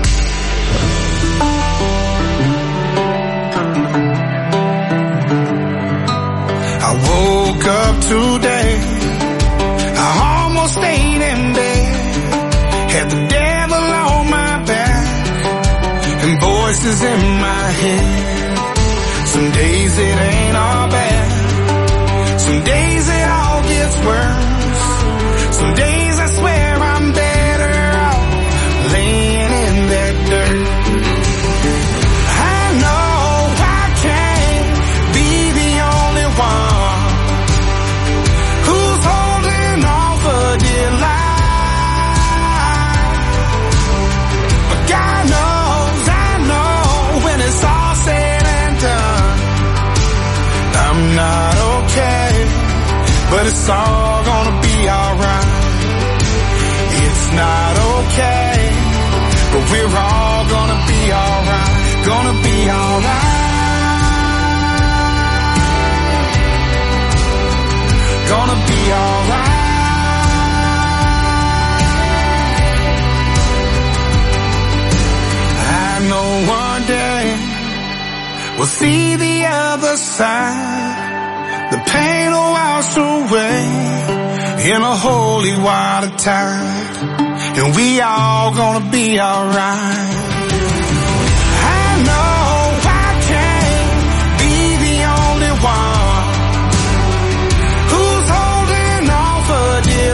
I woke up today, I almost stayed in bed, had the devil on my back, and voices in my head. Some days it ain't all bad, some days it all gets worse, some days I swear I'm better off laying in that dirt. I know I can't be the only one who's holding on for dear life, but God knows, I know when it's all said and done, I'm not okay, but it's all gonna be alright. It's not okay, but we're all gonna be alright, gonna be alright, gonna be alright. I know one day we'll see the other side, the pain will wash away in a holy water tide, and we all gonna be alright. I know I can't be the only one who's holding on for dear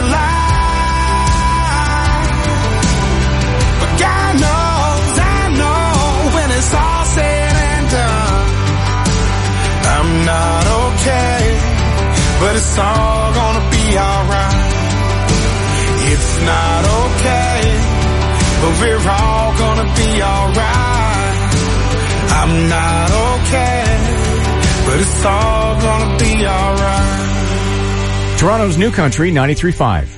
life, but God knows, I know when it's all said and done, I'm not okay, but it's all gonna be alright. It's not okay, but we're all gonna be alright. I'm not okay, but it's all gonna be alright. Toronto's New Country ninety-three point five.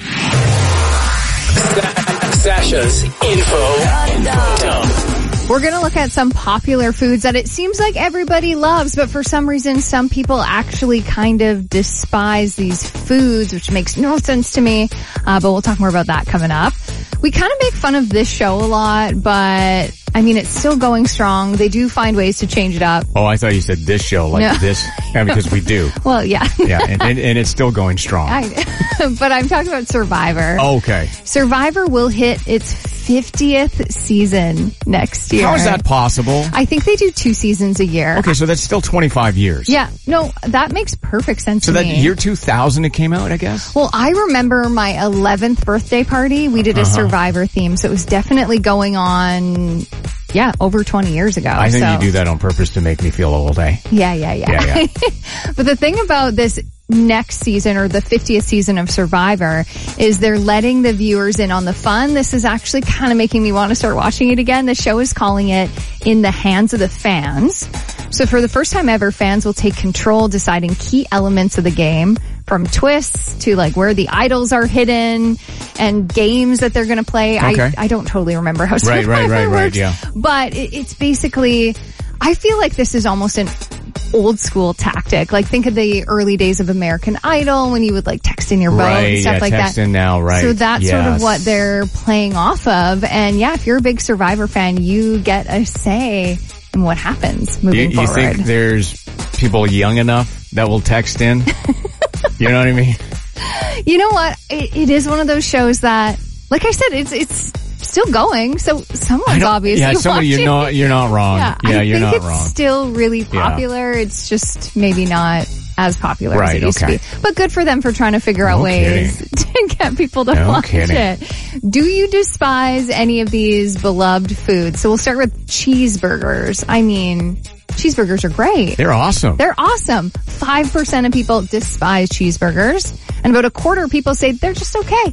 Sasha's info dump. We're going to look at some popular foods that it seems like everybody loves, but for some reason some people actually kind of despise these foods, which makes no sense to me. Uh, but we'll talk more about that coming up. We kind of make fun of this show a lot, but I mean, it's still going strong. They do find ways to change it up. Oh, I thought you said this show, like No. this, yeah, because we do. Well, yeah. Yeah, and, and, and it's still going strong. I, but I'm talking about Survivor. Okay. Survivor will hit its fiftieth season next year. How is that possible? I think they do two seasons a year. Okay, so that's still twenty-five years. Yeah, no, that makes perfect sense So to that me. year two thousand it came out, I guess? Well, I remember my eleventh birthday party. We did a Uh-huh. Survivor theme, so it was definitely going on, yeah, over twenty years ago. I think so. you do that on purpose to make me feel old, eh? Yeah, yeah, yeah. Yeah, yeah. But the thing about this next season, or the fiftieth season of Survivor, is they're letting the viewers in on the fun. This is actually kind of making me want to start watching it again. The show is calling it In the Hands of the Fans. So for the first time ever, fans will take control, deciding key elements of the game, from twists to like where the idols are hidden and games that they're going to play. Okay. I, I don't totally remember how Survivor Right, right, right, right, works, yeah. but it, it's basically, I feel like this is almost an old school tactic. Like think of the early days of American Idol when you would like text in your vote Right, and stuff yeah, like text that. in now, right. So that's sort of Yes. what they're playing off of. And yeah, if you're a big Survivor fan, you get a say in what happens You, moving you forward. think there's people young enough that will text in? You know what I mean? You know what? It, it is one of those shows that, like I said, it's it's still going. So someone's obviously Yeah, somebody, you're watching. not, you're not wrong. Yeah, Yeah, I you're think not it's wrong. still really popular. It's just maybe not as popular Right, as it used okay. to be. But good for them for trying to figure out No ways to get people to No watch kidding. it. Do you despise any of these beloved foods? So we'll start with cheeseburgers. I mean, cheeseburgers are great. They're awesome. They're awesome. five percent of people despise cheeseburgers, and about a quarter of people say they're just okay.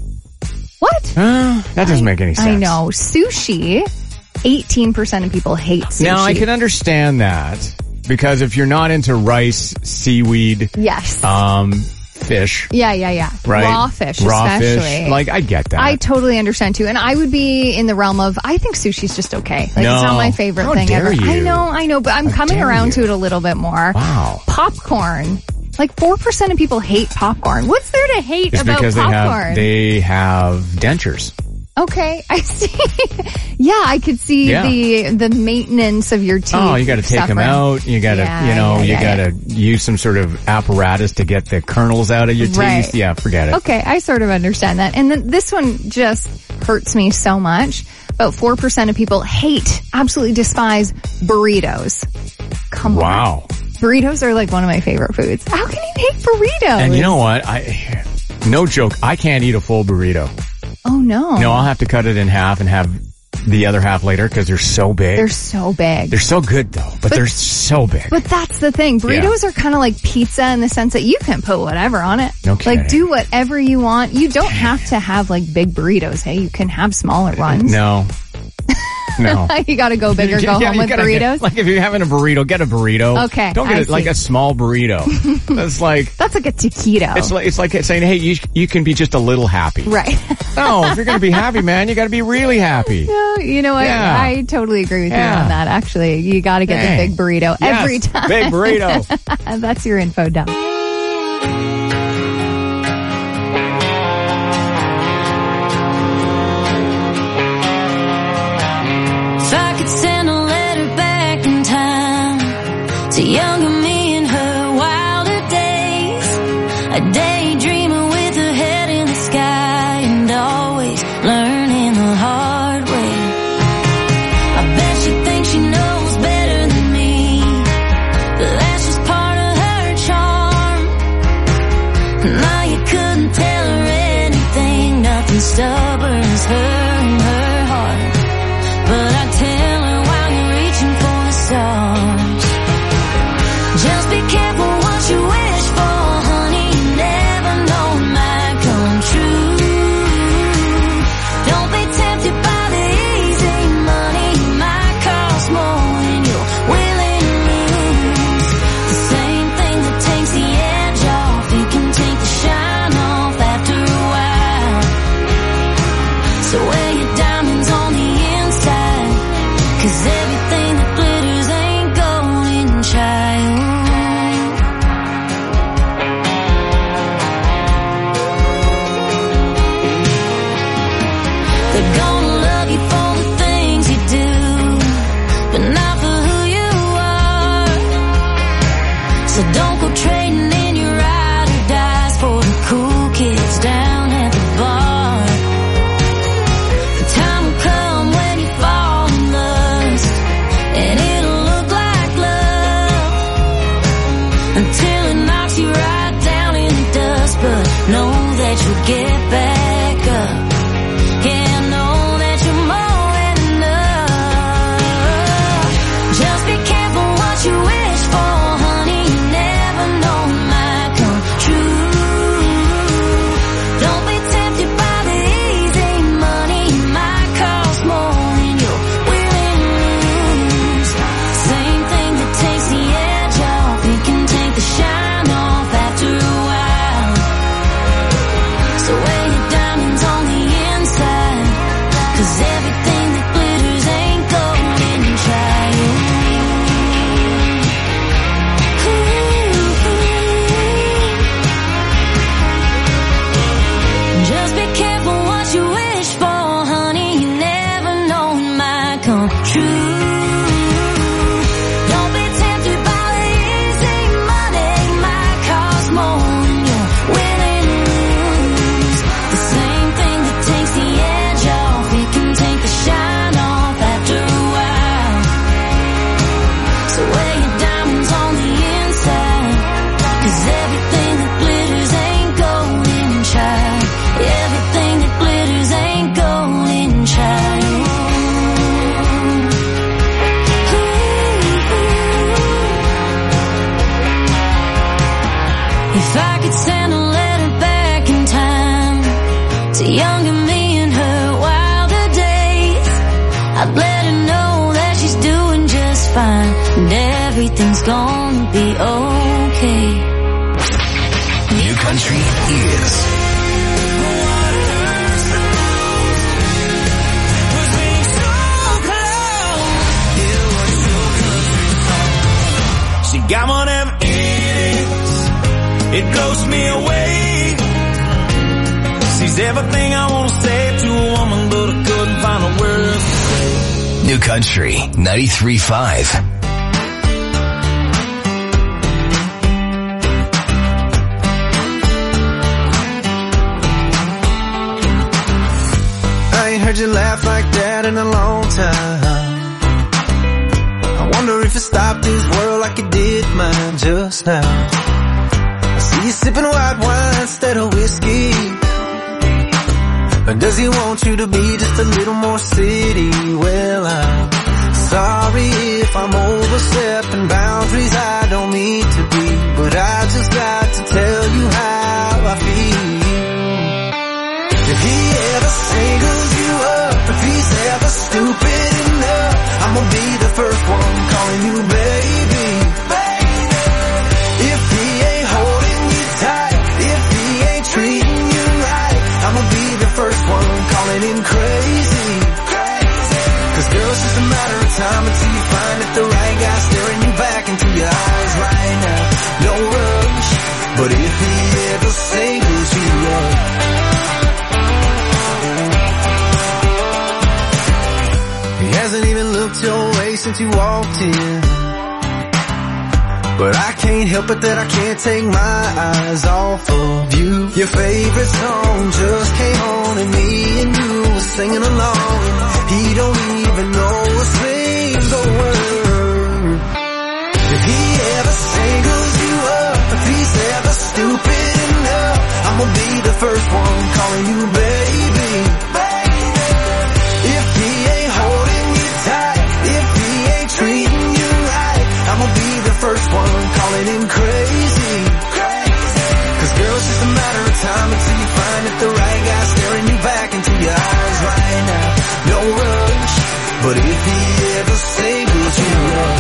What? Uh, that doesn't make any sense. I know. Sushi, eighteen percent of people hate sushi. Now, I can understand that because if you're not into rice, seaweed, Yes. um, fish. Yeah, yeah, yeah. Right? Raw fish, Raw especially. fish. Like, I get that. I totally understand too. And I would be in the realm of, I think sushi's just okay. Like, No. it's not my favorite How thing dare ever. I you. know, I know, but I'm How coming dare around you. to it a little bit more. Wow. Popcorn. Like four percent of people hate popcorn. What's there to hate It's about because they popcorn? have, they have dentures. Okay, I see. Yeah, I could see Yeah. the the maintenance of your teeth. Oh, you got to take them suffering. out. You got to, Yeah, you know, yeah, you yeah, got to use some sort of apparatus to get the kernels out of your teeth. Right. Yeah, forget it. Okay, I sort of understand that. And then this one just hurts me so much. About four percent of people hate, absolutely despise burritos. Come on. Wow. Burritos are like one of my favorite foods. How can you hate burritos? And you know what? I, no joke, I can't eat a full burrito. Oh no. No, I'll have to cut it in half and have the other half later because they're so big. They're so big. They're so good though, but, But- they're so big. But that's the thing. Burritos are kind of like pizza in the sense that you can put whatever on it. No kidding. Like do whatever you want. You don't have to have like big burritos. Hey, you can have smaller ones. No. No. You gotta go big or go Yeah, home you with gotta burritos. get- like if you're having a burrito, get a burrito. Okay, Don't get I it like see. a small burrito. That's like That's like a taquito. it's like it's like saying, hey, you you can be just a little happy. Right. No, if you're gonna be happy, man, you got to be really happy. No, you know what? Yeah. I totally agree with Yeah. you on that. Actually, you got to get Dang. the big burrito Yes, every time. big burrito. That's your info dump. If I could send a letter back in time to younger me in her wilder days, a daydreamer with her head in the sky and always learning the hard way. I bet she thinks she knows better than me, but that's just part of her charm. Now you couldn't tell her anything, nothing stubborn as her and her heart. But I tell her while you're reaching for the stars, just be careful what you wish for, honey. You never know it might come true. Don't be tempted by the easy money. It might cost more than you're willing to lose. The same thing that takes the edge off, it can take the shine off after a while. So wear your diamonds on the inside, 'cause everything that glitters ain't golden, child. They're gonna love you for the things you do, but not for who you are. So don't go trading in your ride or dies for the cool kids down at the bar. The time will come when you fall in lust, and it'll look like love until it knocks you right down in the dust. But know that you'll get back up. Yeah, know that you're more than enough. Just be careful what you wish for, honey. You never know it might come true. Don't be tempted by the easy money. It might cost more than you're willing to lose. Same thing that takes the edge off, it can take the shine off after a while. So wear your diamonds on the inside, 'cause everything that glitters ain't golden, child. Just be careful what you wish for, honey. You never know it might come true. Don't be tempted by the easy money. It might cost more than you're willing to lose. The same thing that takes the edge off, it can take the shine off after a while. So wear your diamonds on the inside, 'cause everything that glitters ain't golden, child. Everything that glitters ain't golden, child. If I could send a letter back in time to younger me in her wilder days, I'd let her know that she's doing just fine and everything's gonna be okay. New Country is She got whatever it is, it blows me away. She's everything I want to say to a woman, but I couldn't find the words to say. New Country ninety-three point five. I ain't heard you laugh like that in a long time. I wonder if it stopped this world like it did mine just now. I see you sipping white wine instead of whiskey. Or does he want you to be just a little more city? Well, I'm sorry if I'm overstepping boundaries I don't mean to be, but I just got to tell you how I feel. If he ever singles you up, if he's ever stupid enough, I'm gonna be the first one calling you baby. If he ain't holding you tight, if he ain't treating you right, I'm gonna be the first one calling him crazy. Cause girl, it's just a matter of time until you find that the right guy staring you back into your eyes right now. No rush, but if he ever singles you up, he hasn't even looked your way since you walked in, but I can't help it that I can't take my eyes off of you. Your favorite song just came on and me and you were singing along. He don't even know a single word. If he ever singles you up, if he's ever stupid enough, I'm gonna be the first one calling you baby. If he ain't holding you tight, if he ain't treating you right, I'm gonna be the first one calling him crazy. Cause girl, it's just a matter of time until you find that the right guy staring you back into your eyes right now. No rush, but if he ever singles you up,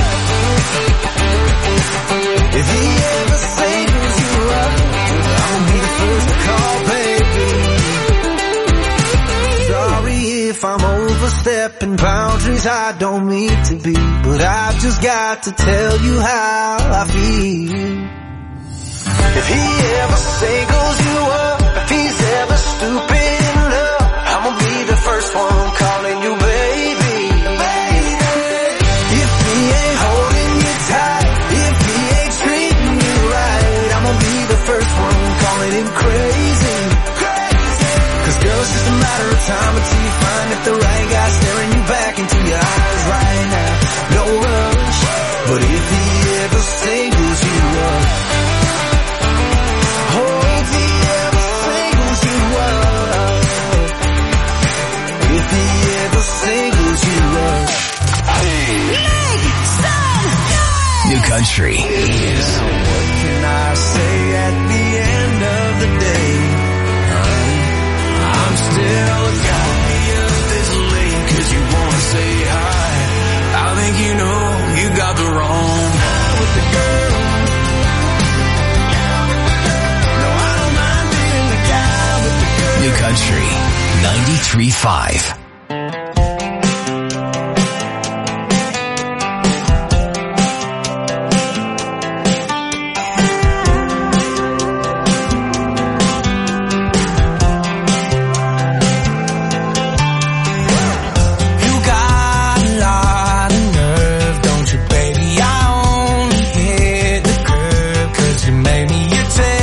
if he ever singles you up, I'm gonna be the first to call baby. Sorry if I'm overstepping boundaries I don't mean to be, but I've just got to tell you how I feel. If he ever singles you up, if he's ever stupid enough, I'm gonna be the first one calling you baby. If he ain't holding you tight, if he ain't treating you right, I'm gonna be the first one calling him crazy. Cause girl, it's just a matter of time until you find that the right guy staring you back into your eyes right now. No rush, but if he ever singles you up, oh, if he ever singles you up, if he ever singles you up, Make some noise! New Country is. What can I say at the end of the day? I'm still a guy. This late cause you wanna say hi. I think you know you got the wrong guy with the girl. No, I don't mind being the guy with the girl. New Country ninety-three point five.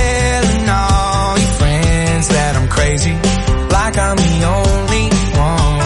Like I'm the only one.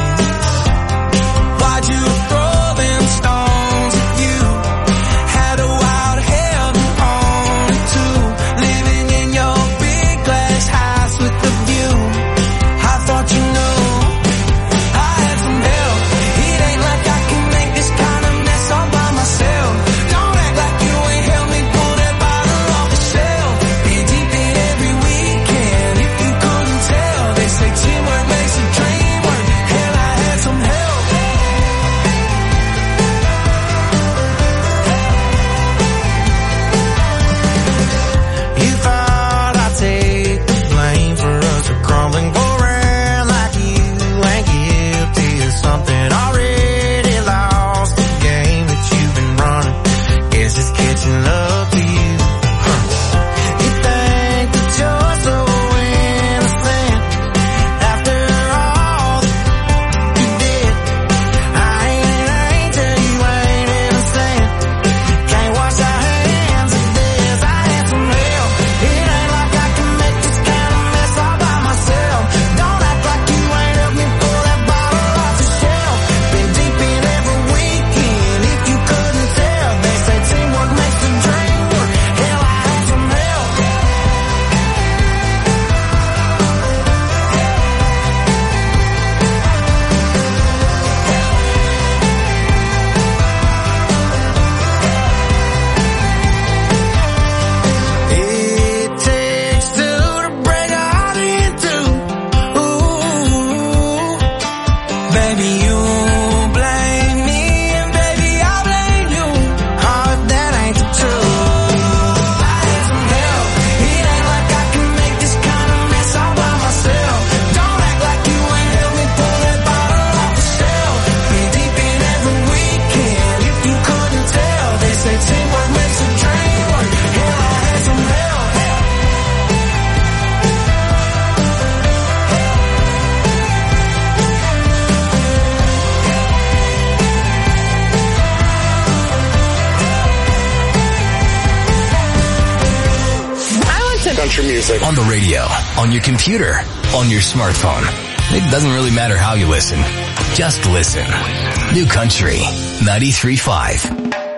country music. On the radio, on your computer, on your smartphone. It doesn't really matter how you listen. Just listen. New Country ninety-three point five.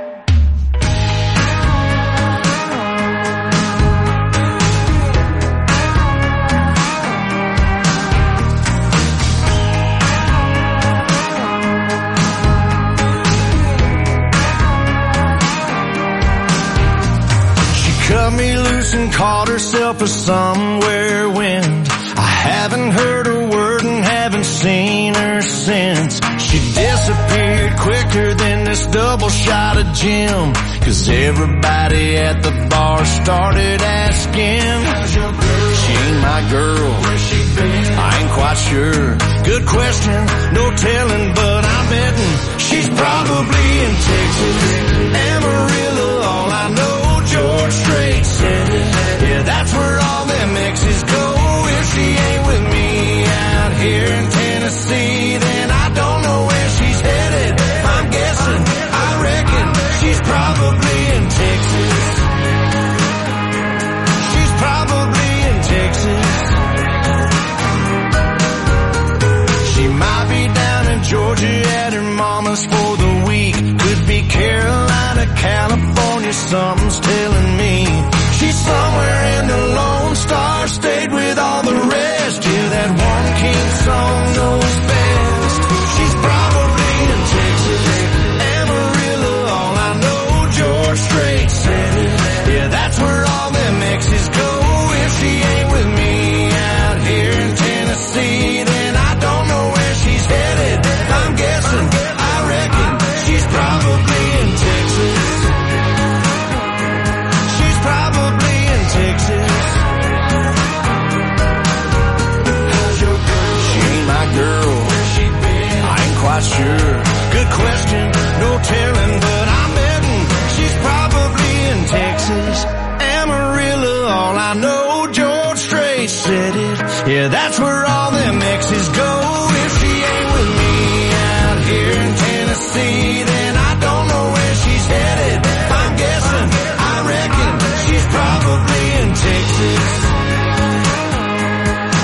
Cut me loose and caught herself a somewhere wind. I haven't heard a word and haven't seen her since. She disappeared quicker than this double shot of gin. Cause everybody at the bar started asking, she ain't my girl, where's she been? I ain't quite sure. Good question, no telling, but I'm betting she's probably in Texas. Amarillo, all I know, George Strait said it. Yeah, that's where all them exes go. If she ain't with me out here in Tennessee, then I don't know where she's headed. I'm guessing, I reckon she's probably in Texas. She's probably in Texas. She might be down in Georgia at her mama's for the week. Could be Carolina, California, something's telling me. She's somewhere in the Lone Star State with all the rest. Yeah, that one king song knows best. She's probably in Texas. Amarillo, all I know, George Strait said it. Yeah, that's where all them exes go. If she ain't with me out here in Tennessee, then I don't know where she's headed. I'm guessing, I reckon she's probably in Texas. She's probably in Texas. How's your girl? She ain't my girl. Where's she been? I ain't quite sure. Good question,